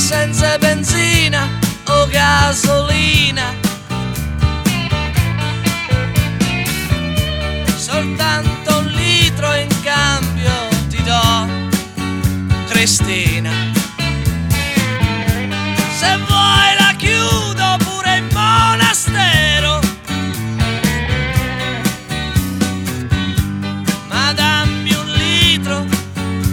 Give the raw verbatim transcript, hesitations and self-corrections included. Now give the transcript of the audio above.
senza benzina o gasolina, soltanto un litro in cambio ti do, Cristina.